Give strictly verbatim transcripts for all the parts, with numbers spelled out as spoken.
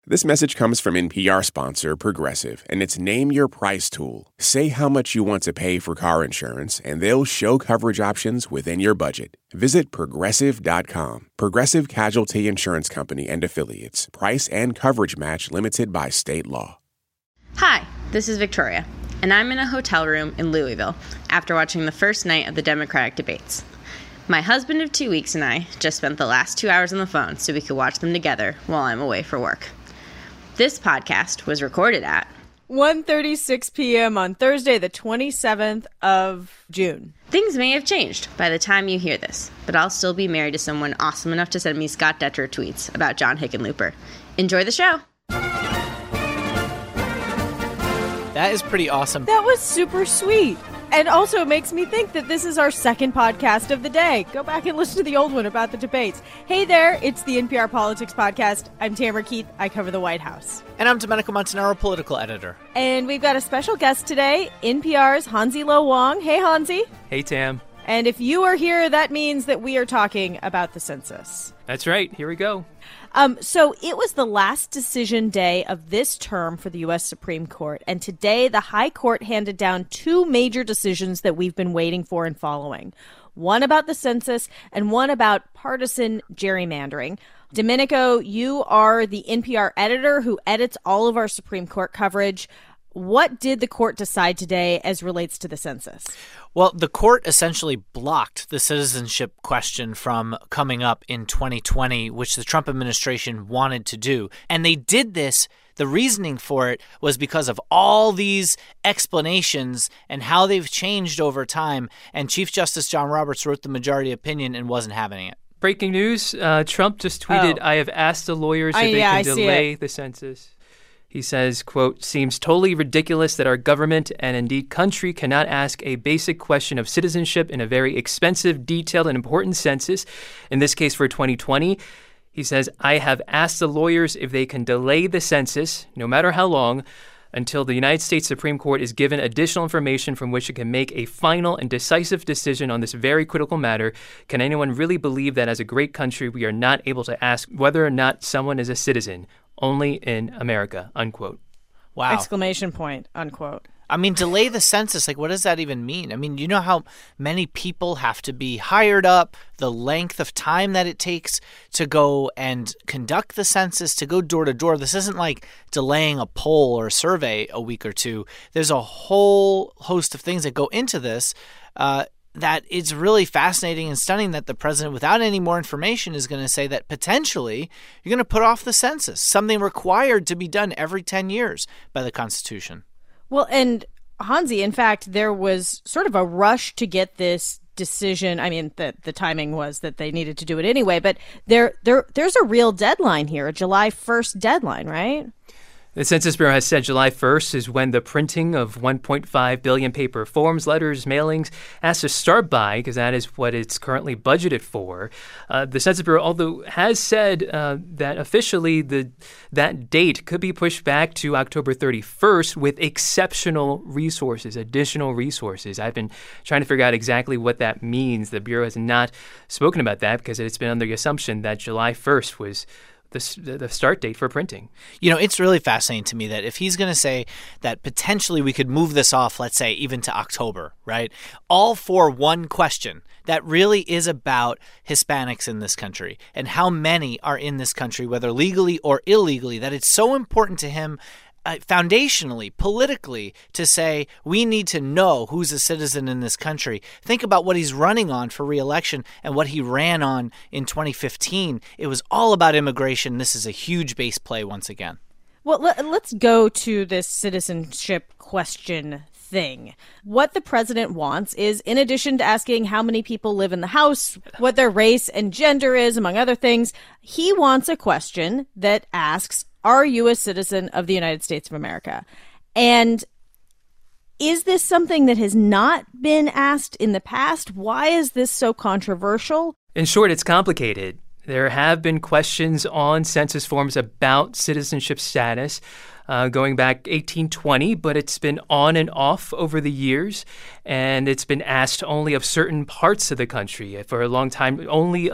This message comes from N P R sponsor Progressive and its Name Your Price tool. Say how much you want to pay for car insurance, and they'll show coverage options within your budget. Visit Progressive dot com. Progressive Casualty Insurance Company and Affiliates. Price and coverage match limited by state law. Hi, this is Victoria, and I'm in a hotel room in Louisville after watching the first night of the Democratic debates. My husband of two weeks and I just spent the last two hours on the phone so we could watch them together while I'm away for work. This podcast was recorded at one thirty-six p.m. on Thursday, the twenty-seventh of June. Things may have changed by the time you hear this, but I'll still be married to someone awesome enough to send me Scott Detrow tweets about John Hickenlooper. Enjoy the show. That is pretty awesome. That was super sweet. And also it makes me think that this is our second podcast of the day. Go back and listen to the old one about the debates. Hey there, it's the N P R Politics Podcast. I'm Tamara Keith. I cover the White House. And I'm Domenico Montanaro, political editor. And we've got a special guest today, N P R's Hansi Lo Wang. Hey, Hansi. Hey, Tam. And if you are here, that means that we are talking about the census. That's right. Here we go. Um, so it was the last decision day of this term for the U S Supreme Court. And today, the High Court handed down two major decisions that we've been waiting for and following. One about the census and one about partisan gerrymandering. Domenico, you are the N P R editor who edits all of our Supreme Court coverage. What did the court decide today as relates to the census? Well, the court essentially blocked the citizenship question from coming up in twenty twenty, which the Trump administration wanted to do. And they did this. The reasoning for it was because of all these explanations and how they've changed over time. And Chief Justice John Roberts wrote the majority opinion and wasn't having it. Breaking news. Uh, Trump just tweeted, oh. I have asked the lawyers if I, they yeah, can I delay the census. He says, quote, seems totally ridiculous that our government and indeed country cannot ask a basic question of citizenship in a very expensive, detailed, and important census, in this case for twenty twenty. He says, I have asked the lawyers if they can delay the census, no matter how long, until the United States Supreme Court is given additional information from which it can make a final and decisive decision on this very critical matter. Can anyone really believe that as a great country we are not able to ask whether or not someone is a citizen? Only in America, unquote. Wow. Exclamation point, unquote. I mean, delay the census, like, what does that even mean? I mean, you know how many people have to be hired up, the length of time that it takes to go and conduct the census, to go door to door. This isn't like delaying a poll or a survey a week or two. There's a whole host of things that go into this. Uh, that it's really fascinating and stunning that the president, without any more information, is going to say that potentially you're going to put off the census, something required to be done every ten years by the Constitution. Well, and Hansi, in fact, there was sort of a rush to get this decision. I mean, the, the timing was that they needed to do it anyway, but there, there, there's a real deadline here, a July first deadline, right? The Census Bureau has said July first is when the printing of one point five billion paper forms, letters, mailings has to start by, because that is what it's currently budgeted for. Uh, the Census Bureau, although, has said uh, that officially the that date could be pushed back to October thirty-first with exceptional resources, additional resources. I've been trying to figure out exactly what that means. The Bureau has not spoken about that because it's been under the assumption that July first was The, the start date for printing. You know, it's really fascinating to me that if he's going to say that potentially we could move this off, let's say, even to October, right? All for one question that really is about Hispanics in this country and how many are in this country, whether legally or illegally, that it's so important to him Uh, foundationally, politically, to say we need to know who's a citizen in this country. Think about what he's running on for re-election and what he ran on in twenty fifteen. It was all about immigration. This is a huge base play once again. Well, let, let's go to this citizenship question thing. What the president wants is, in addition to asking how many people live in the house, what their race and gender is, among other things, he wants a question that asks, are you a citizen of the United States of America? And is this something that has not been asked in the past? Why is this so controversial? In short, it's complicated. There have been questions on census forms about citizenship status uh, going back eighteen twenty, but it's been on and off over the years, and it's been asked only of certain parts of the country. For a long time, only of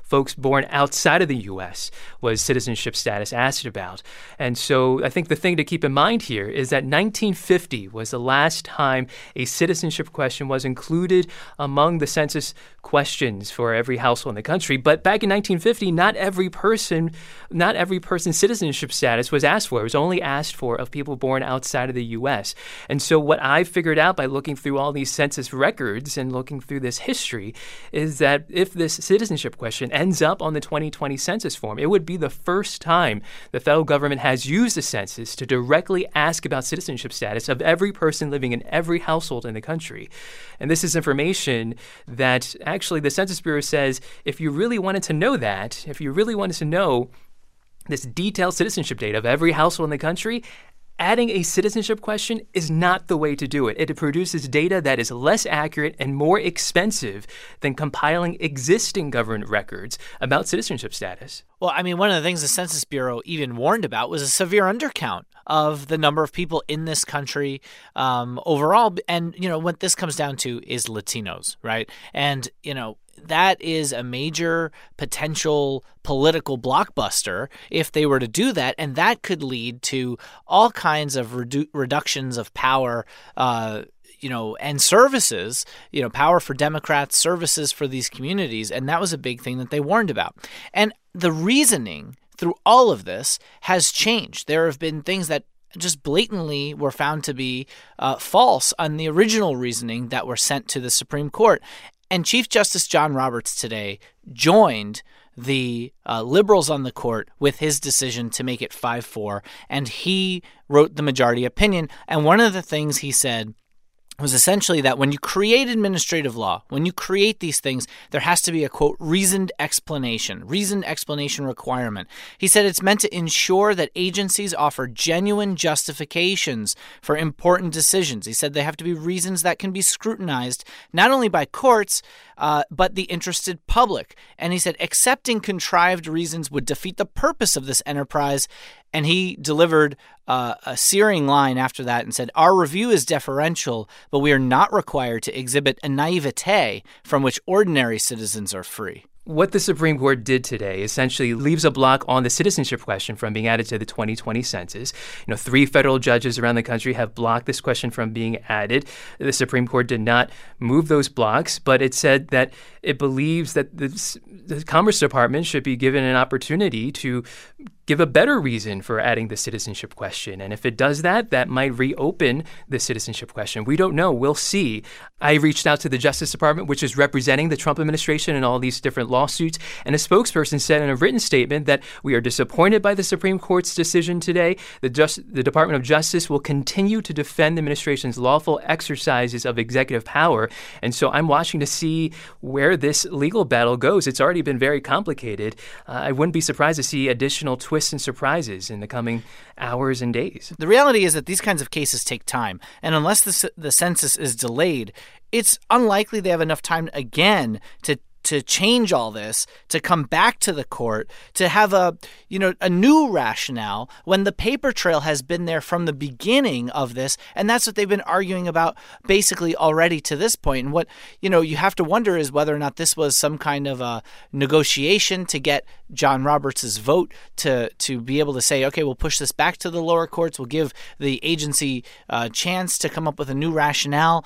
folks born outside of the U S was citizenship status asked about. And so I think the thing to keep in mind here is that nineteen fifty was the last time a citizenship question was included among the census questions for every household in the country. But back in nineteen fifty, not every person, not every person's citizenship status was asked for. It was only asked for of people born outside of the U S. And so what I figured out by looking through all these census records and looking through this history is that if this citizenship question ends up on the twenty twenty census form, it would be the first time the federal government has used the census to directly ask about citizenship status of every person living in every household in the country. And this is information that actually the Census Bureau says if you really wanted to know that, if you really wanted to know this detailed citizenship data of every household in the country, adding a citizenship question is not the way to do it. It produces data that is less accurate and more expensive than compiling existing government records about citizenship status. Well, I mean, one of the things the Census Bureau even warned about was a severe undercount of the number of people in this country um, overall. And, you know, what this comes down to is Latinos, right? And, you know, that is a major potential political blockbuster if they were to do that. And that could lead to all kinds of redu- reductions of power, uh, you know, and services, you know, power for Democrats, services for these communities. And that was a big thing that they warned about. And the reasoning through all of this has changed. There have been things that just blatantly were found to be uh, false on the original reasoning that were sent to the Supreme Court. And Chief Justice John Roberts today joined the uh, liberals on the court with his decision to make it five four, and he wrote the majority opinion. And one of the things he said was essentially that when you create administrative law, when you create these things, there has to be a, quote, reasoned explanation, reasoned explanation requirement. He said it's meant to ensure that agencies offer genuine justifications for important decisions. He said they have to be reasons that can be scrutinized not only by courts, uh, but the interested public. And he said accepting contrived reasons would defeat the purpose of this enterprise. And he delivered uh, a searing line after that and said, our review is deferential, but we are not required to exhibit a naivete from which ordinary citizens are free. What the Supreme Court did today essentially leaves a block on the citizenship question from being added to the twenty twenty census. You know, three federal judges around the country have blocked this question from being added. The Supreme Court did not move those blocks, but it said that it believes that the, the Commerce Department should be given an opportunity to give a better reason for adding the citizenship question. And if it does that, that might reopen the citizenship question. We don't know. We'll see. I reached out to the Justice Department, which is representing the Trump administration in all these different lawsuits, and a spokesperson said in a written statement that we are disappointed by the Supreme Court's decision today. The, Just, the Department of Justice will continue to defend the administration's lawful exercises of executive power. And so I'm watching to see where this legal battle goes. It's already been very complicated. Uh, I wouldn't be surprised to see additional twists and surprises in the coming hours and days. The reality is that these kinds of cases take time. And unless the, the census is delayed, it's unlikely they have enough time again to to change all this, to come back to the court, to have a, you know, a new rationale when the paper trail has been there from the beginning of this. And that's what they've been arguing about basically already to this point. And what, you know, you have to wonder is whether or not this was some kind of a negotiation to get John Roberts' vote to, to be able to say, okay, we'll push this back to the lower courts. We'll give the agency a chance to come up with a new rationale.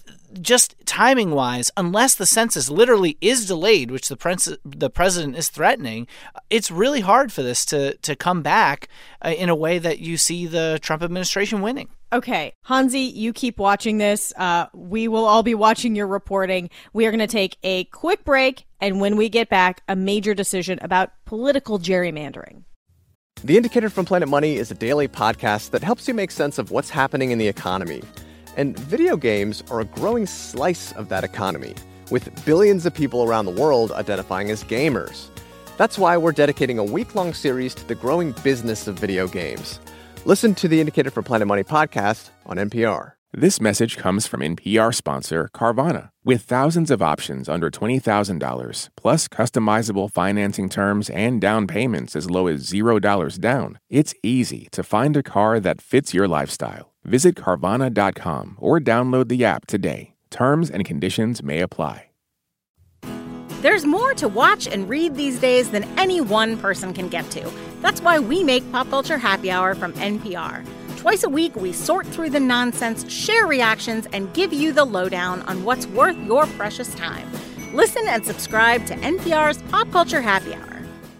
Just timing-wise, unless the census literally is delayed, which the pres- the president is threatening, it's really hard for this to, to come back uh, in a way that you see the Trump administration winning. Okay, Hansi, you keep watching this. Uh, we will all be watching your reporting. We are going to take a quick break, and when we get back, a major decision about political gerrymandering. The Indicator from Planet Money is a daily podcast that helps you make sense of what's happening in the economy. And video games are a growing slice of that economy, with billions of people around the world identifying as gamers. That's why we're dedicating a week-long series to the growing business of video games. Listen to the Indicator from Planet Money podcast on N P R. This message comes from N P R sponsor Carvana. With thousands of options under twenty thousand dollars, plus customizable financing terms and down payments as low as zero dollars down, it's easy to find a car that fits your lifestyle. Visit Carvana dot com or download the app today. Terms and conditions may apply. There's more to watch and read these days than any one person can get to. That's why we make Pop Culture Happy Hour from N P R. Twice a week, we sort through the nonsense, share reactions, and give you the lowdown on what's worth your precious time. Listen and subscribe to N P R's Pop Culture Happy Hour.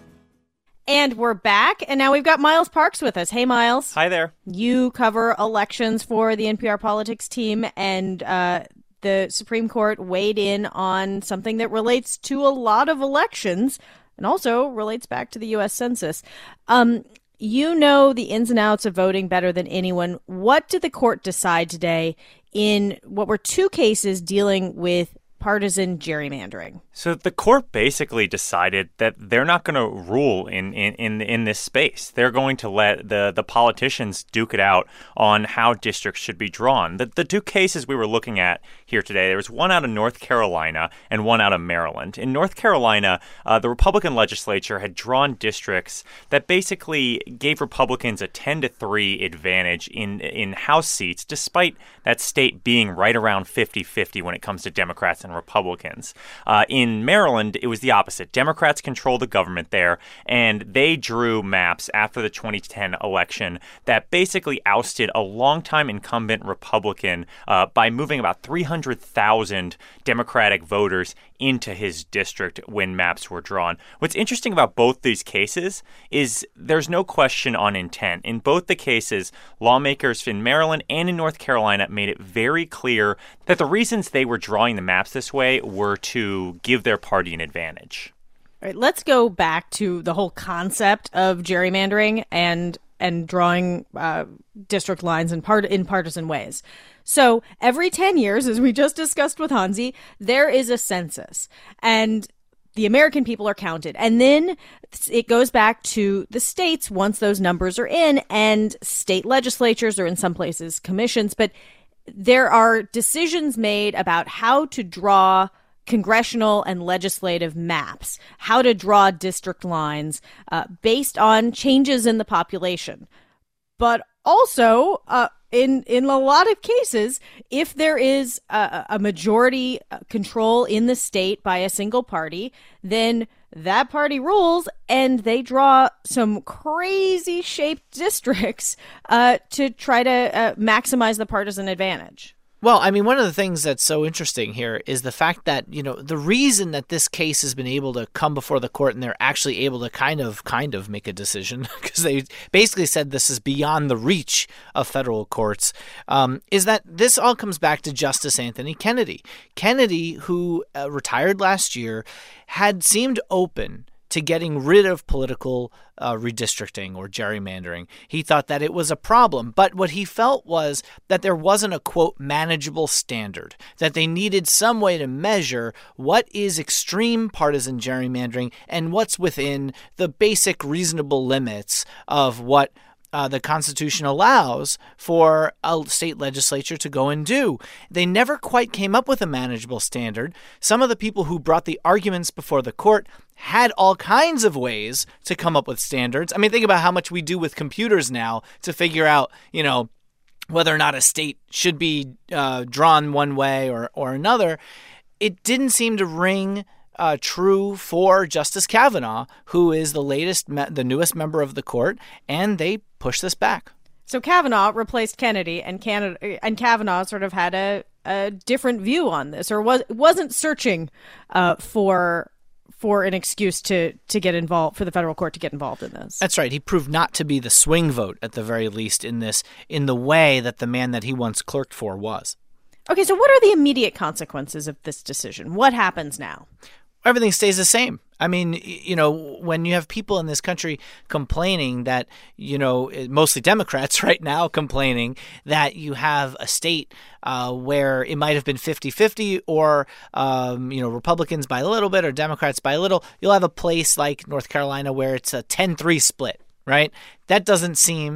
And we're back, and now we've got Miles Parks with us. Hey, Miles. Hi there. You cover elections for the N P R politics team, and uh, the Supreme Court weighed in on something that relates to a lot of elections and also relates back to the U S Census. Um, you know the ins and outs of voting better than anyone. What did the court decide today in what were two cases dealing with partisan gerrymandering? So the court basically decided that they're not going to rule in, in, in, in this space. They're going to let the, the politicians duke it out on how districts should be drawn. The, the two cases we were looking at here today, there was one out of North Carolina and one out of Maryland. In North Carolina, uh, the Republican legislature had drawn districts that basically gave Republicans a ten to three advantage in, in House seats, despite that state being right around fifty-fifty when it comes to Democrats and Republicans. Uh, in Maryland, it was the opposite. Democrats control the government there, and they drew maps after the twenty ten election that basically ousted a longtime incumbent Republican uh, by moving about three hundred thousand Democratic voters into his district when maps were drawn. What's interesting about both these cases is there's no question on intent. In both the cases, lawmakers in Maryland and in North Carolina made it very clear that the reasons they were drawing the maps this way were to give their party an advantage. All right, let's go back to the whole concept of gerrymandering and and drawing uh, district lines in part in partisan ways. So every ten years, as we just discussed with Hansi, there is a census, and the American people are counted. And then it goes back to the states once those numbers are in, and state legislatures, or in some places commissions. But there are decisions made about how to draw congressional and legislative maps, how to draw district lines uh, based on changes in the population. But also, uh, in in a lot of cases, if there is a, a majority control in the state by a single party, then that party rules, and they draw some crazy shaped districts uh, to try to uh, maximize the partisan advantage. Well, I mean, one of the things that's so interesting here is the fact that, you know, the reason that this case has been able to come before the court and they're actually able to kind of kind of make a decision, because they basically said this is beyond the reach of federal courts, um, is that this all comes back to Justice Anthony Kennedy. Kennedy, who uh, retired last year, had seemed open to getting rid of political uh, redistricting or gerrymandering. He thought that it was a problem. But what he felt was that there wasn't a, quote, manageable standard, that they needed some way to measure what is extreme partisan gerrymandering and what's within the basic reasonable limits of what Uh, the Constitution allows for a state legislature to go and do. They never quite came up with a manageable standard. Some of the people who brought the arguments before the court had all kinds of ways to come up with standards. I mean, think about how much we do with computers now to figure out, you know, whether or not a state should be uh, drawn one way or, or another. It didn't seem to ring Uh, true for Justice Kavanaugh, who is the latest, me- the newest member of the court, and they pushed this back. So Kavanaugh replaced Kennedy, and Canada, and Kavanaugh sort of had a, a different view on this, or was wasn't searching uh, for for an excuse to to get involved, for the federal court to get involved in this. That's right. He proved not to be the swing vote, at the very least, in this, in the way that the man that he once clerked for was. Okay, so what are the immediate consequences of this decision? What happens now? Everything stays the same. I mean, you know, when you have people in this country complaining that, you know, mostly Democrats right now complaining that you have a state uh, where it might have been fifty-fifty or, um, you know, Republicans by a little bit or Democrats by a little, you'll have a place like North Carolina where it's a ten three split, right? That doesn't seem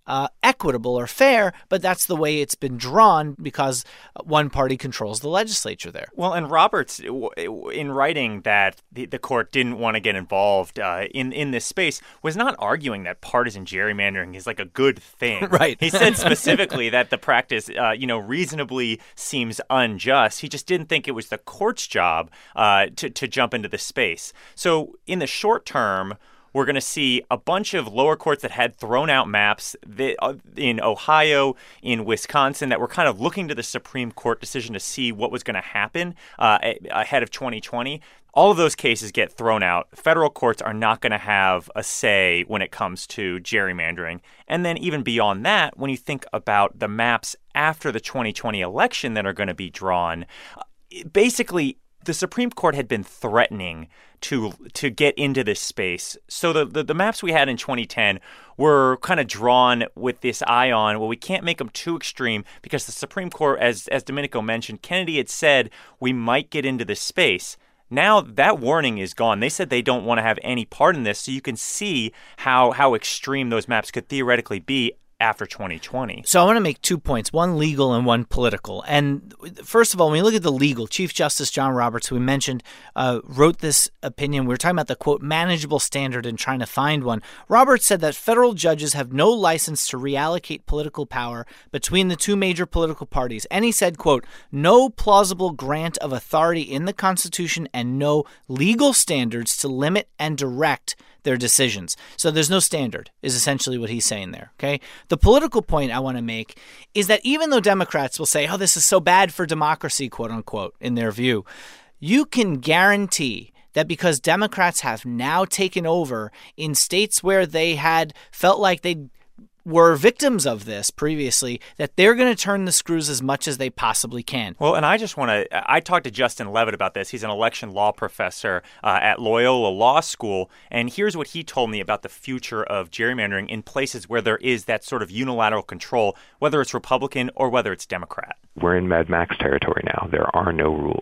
uh, equitable or fair, but that's the way it's been drawn because one party controls the legislature there. Well, and Roberts, in writing that the, the court didn't want to get involved uh, in, in this space, was not arguing that partisan gerrymandering is like a good thing. Right. He said specifically that the practice, uh, you know, reasonably seems unjust. He just didn't think it was the court's job uh, to, to jump into the space. So in the short term, we're going to see a bunch of lower courts that had thrown out maps that, uh, in Ohio, in Wisconsin, that were kind of looking to the Supreme Court decision to see what was going to happen uh, ahead of twenty twenty. All of those cases get thrown out. Federal courts are not going to have a say when it comes to gerrymandering. And then even beyond that, when you think about the maps after the twenty twenty election that are going to be drawn, basically the Supreme Court had been threatening to to get into this space. So the, the, the maps we had in twenty ten were kind of drawn with this eye on, well, we can't make them too extreme because the Supreme Court, as, as Domenico mentioned, Kennedy had said we might get into this space. Now that warning is gone. They said they don't want to have any part in this, so you can see how how extreme those maps could theoretically be after twenty twenty. So I want to make two points, one legal and one political. And first of all, when you look at the legal, Chief Justice John Roberts, who we mentioned, uh, wrote this opinion. We were talking about the, quote, manageable standard and trying to find one. Roberts said that federal judges have no license to reallocate political power between the two major political parties. And he said, quote, no plausible grant of authority in the Constitution and no legal standards to limit and direct their decisions. So there's no standard, is essentially what he's saying there, okay? The political point I want to make is that even though Democrats will say, oh, this is so bad for democracy, quote unquote, in their view, you can guarantee that because Democrats have now taken over in states where they had felt like they were victims of this previously, that they're going to turn the screws as much as they possibly can. Well, and I just want to, I talked to Justin Levitt about this. He's an election law professor uh, at Loyola Law School. And here's what he told me about the future of gerrymandering in places where there is that sort of unilateral control, whether it's Republican or whether it's Democrat. We're in Mad Max territory now. There are no rules.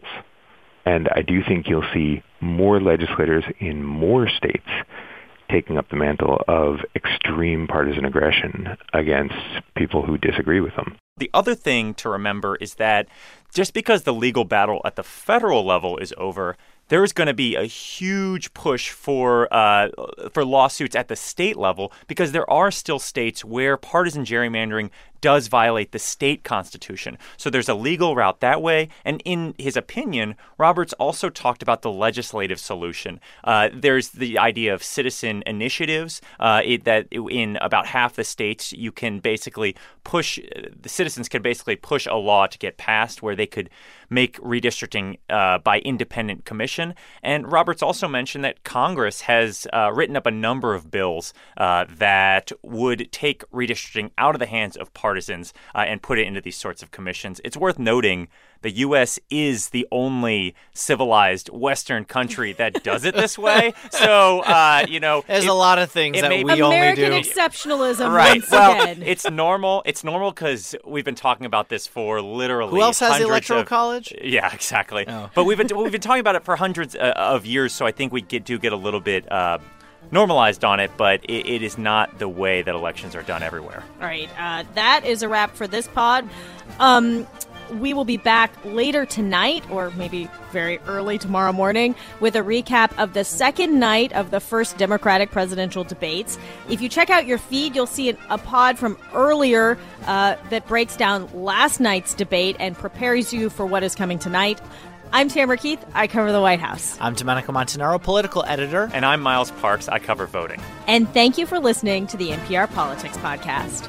And I do think you'll see more legislators in more states taking up the mantle of extreme partisan aggression against people who disagree with them. The other thing to remember is that just because the legal battle at the federal level is over, there is going to be a huge push for uh, for lawsuits at the state level because there are still states where partisan gerrymandering does violate the state constitution. So there's a legal route that way. And in his opinion, Roberts also talked about the legislative solution. Uh, there's the idea of citizen initiatives uh, it, that in about half the states, you can basically push, the citizens can basically push a law to get passed where they could make redistricting uh, by independent commission. And Roberts also mentioned that Congress has uh, written up a number of bills uh, that would take redistricting out of the hands of partisans uh, and put it into these sorts of commissions. It's worth noting the U S is the only civilized Western country that does it this way. So, uh, you know, there's it, a lot of things that we American only do. American exceptionalism, right. once well, again. It's normal. It's normal because we've been talking about this for literally. Who else has the hundreds Electoral of, College? Yeah, exactly. Oh. But we've been we've been talking about it for hundreds uh, of years, so I think we get, do get a little bit uh, normalized on it, but it, it is not the way that elections are done everywhere. All right, uh, that is a wrap for this pod. Um, we will be back later tonight, or maybe very early tomorrow morning, with a recap of the second night of the first Democratic presidential debates. If you check out your feed, you'll see an, a pod from earlier uh, that breaks down last night's debate and prepares you for what is coming tonight. I'm Tamara Keith. I cover the White House. I'm Domenico Montanaro, political editor. And I'm Miles Parks. I cover voting. And thank you for listening to the N P R Politics Podcast.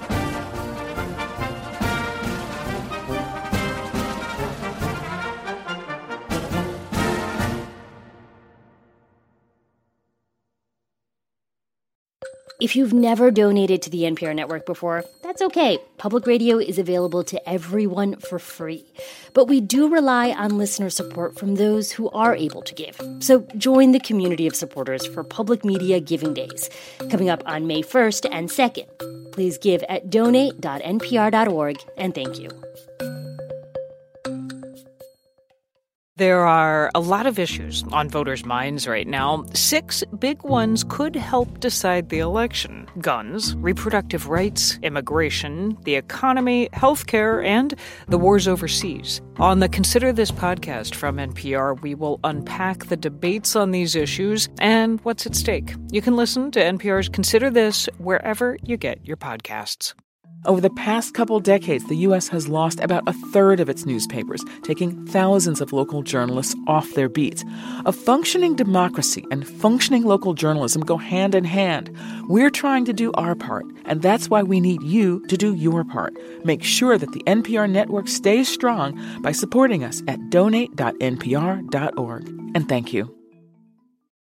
If you've never donated to the N P R network before, that's okay. Public radio is available to everyone for free. But we do rely on listener support from those who are able to give. So join the community of supporters for Public Media Giving Days, coming up on May first and second. Please give at donate dot n p r dot org, and thank you. There are a lot of issues on voters' minds right now. Six big ones could help decide the election: guns, reproductive rights, immigration, the economy, healthcare, and the wars overseas. On the Consider This podcast from N P R, we will unpack the debates on these issues and what's at stake. You can listen to N P R's Consider This wherever you get your podcasts. Over the past couple decades, the U S has lost about a third of its newspapers, taking thousands of local journalists off their beats. A functioning democracy and functioning local journalism go hand in hand. We're trying to do our part, and that's why we need you to do your part. Make sure that the N P R network stays strong by supporting us at donate dot n p r dot org. And thank you.